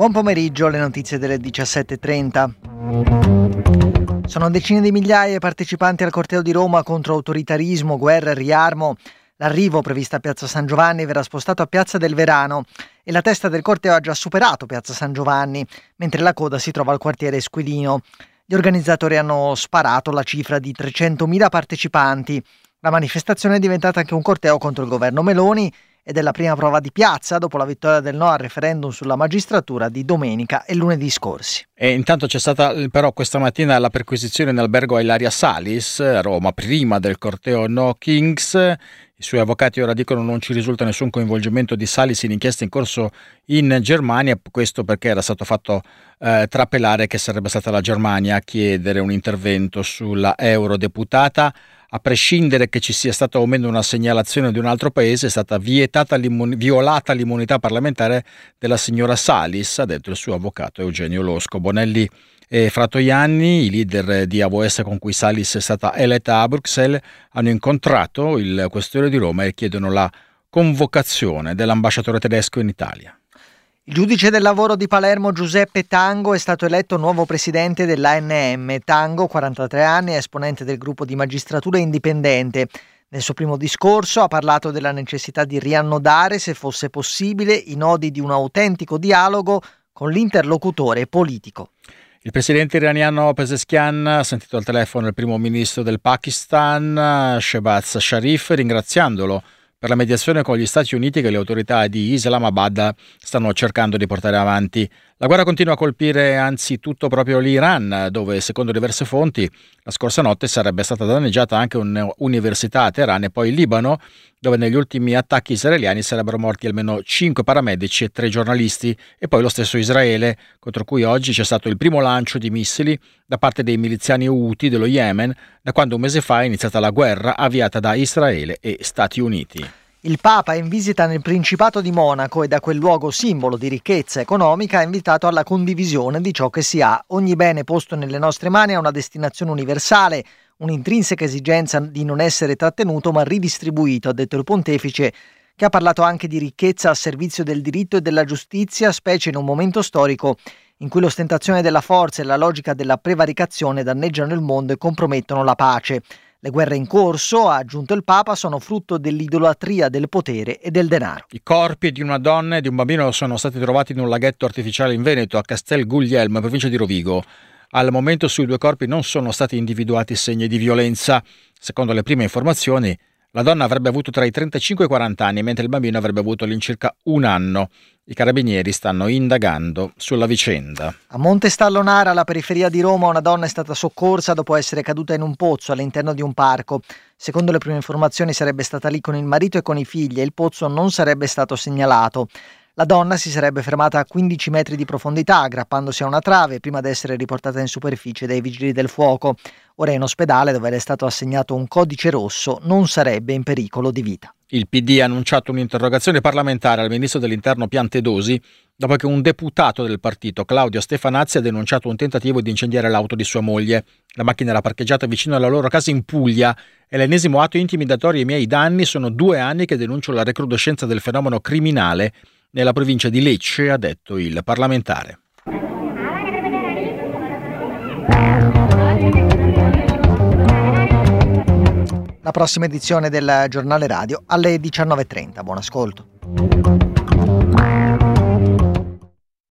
Buon pomeriggio, le notizie delle 17:30. Sono decine di migliaia i partecipanti al corteo di Roma contro autoritarismo, guerra e riarmo. L'arrivo previsto a Piazza San Giovanni verrà spostato a Piazza del Verano e la testa del corteo ha già superato Piazza San Giovanni, mentre la coda si trova al quartiere Esquilino. Gli organizzatori hanno sparato la cifra di 300.000 partecipanti. La manifestazione è diventata anche un corteo contro il governo Meloni ed è la prima prova di piazza dopo la vittoria del no al referendum sulla magistratura di domenica e lunedì scorsi. E intanto c'è stata però questa mattina la perquisizione in albergo a Ilaria Salis, a Roma, prima del corteo No Kings. I suoi avvocati ora dicono non ci risulta nessun coinvolgimento di Salis in inchiesta in corso in Germania, questo perché era stato fatto trapelare che sarebbe stata la Germania a chiedere un intervento sulla eurodeputata. A prescindere che ci sia stata o meno una segnalazione di un altro paese, è stata violata l'immunità parlamentare della signora Salis, ha detto il suo avvocato Eugenio Losco. Bonelli e Fratoianni, i leader di AVS con cui Salis è stata eletta a Bruxelles, hanno incontrato il questore di Roma e chiedono la convocazione dell'ambasciatore tedesco in Italia. Il giudice del lavoro di Palermo Giuseppe Tango è stato eletto nuovo presidente dell'ANM. Tango, 43 anni, è esponente del gruppo di magistratura indipendente. Nel suo primo discorso ha parlato della necessità di riannodare, se fosse possibile, i nodi di un autentico dialogo con l'interlocutore politico. Il presidente iraniano Pezeshkian ha sentito al telefono il primo ministro del Pakistan, Shehbaz Sharif, ringraziandolo per la mediazione con gli Stati Uniti che le autorità di Islamabad stanno cercando di portare avanti. La guerra continua a colpire anzitutto proprio l'Iran, dove secondo diverse fonti la scorsa notte sarebbe stata danneggiata anche un'università a Teheran, e poi il Libano, dove negli ultimi attacchi israeliani sarebbero morti almeno 5 paramedici e 3 giornalisti, e poi lo stesso Israele, contro cui oggi c'è stato il primo lancio di missili da parte dei miliziani Houthi dello Yemen, da quando un mese fa è iniziata la guerra avviata da Israele e Stati Uniti. Il Papa è in visita nel Principato di Monaco e da quel luogo simbolo di ricchezza economica ha invitato alla condivisione di ciò che si ha. Ogni bene posto nelle nostre mani ha una destinazione universale, un'intrinseca esigenza di non essere trattenuto ma ridistribuito, ha detto il pontefice, che ha parlato anche di ricchezza a servizio del diritto e della giustizia, specie in un momento storico in cui l'ostentazione della forza e la logica della prevaricazione danneggiano il mondo e compromettono la pace. Le guerre in corso, ha aggiunto il Papa, sono frutto dell'idolatria del potere e del denaro. I corpi di una donna e di un bambino sono stati trovati in un laghetto artificiale in Veneto, a Castel Guglielmo, provincia di Rovigo. Al momento sui 2 corpi non sono stati individuati segni di violenza. Secondo le prime informazioni, la donna avrebbe avuto tra i 35 e i 40 anni, mentre il bambino avrebbe avuto all'incirca 1 anno. I carabinieri stanno indagando sulla vicenda. A Monte Stallonara, alla periferia di Roma, una donna è stata soccorsa dopo essere caduta in un pozzo all'interno di un parco. Secondo le prime informazioni sarebbe stata lì con il marito e con i figli e il pozzo non sarebbe stato segnalato. La donna si sarebbe fermata a 15 metri di profondità, aggrappandosi a una trave, prima di essere riportata in superficie dai vigili del fuoco. Ora è in ospedale, dove le è stato assegnato un codice rosso, non sarebbe in pericolo di vita. Il PD ha annunciato un'interrogazione parlamentare al ministro dell'Interno Piantedosi dopo che un deputato del partito, Claudio Stefanazzi, ha denunciato un tentativo di incendiare l'auto di sua moglie. La macchina era parcheggiata vicino alla loro casa in Puglia. È l'ennesimo atto intimidatorio ai miei danni. Sono 2 anni che denuncio la recrudescenza del fenomeno criminale nella provincia di Lecce, ha detto il parlamentare. La prossima edizione del Giornale Radio alle 19:30. Buon ascolto.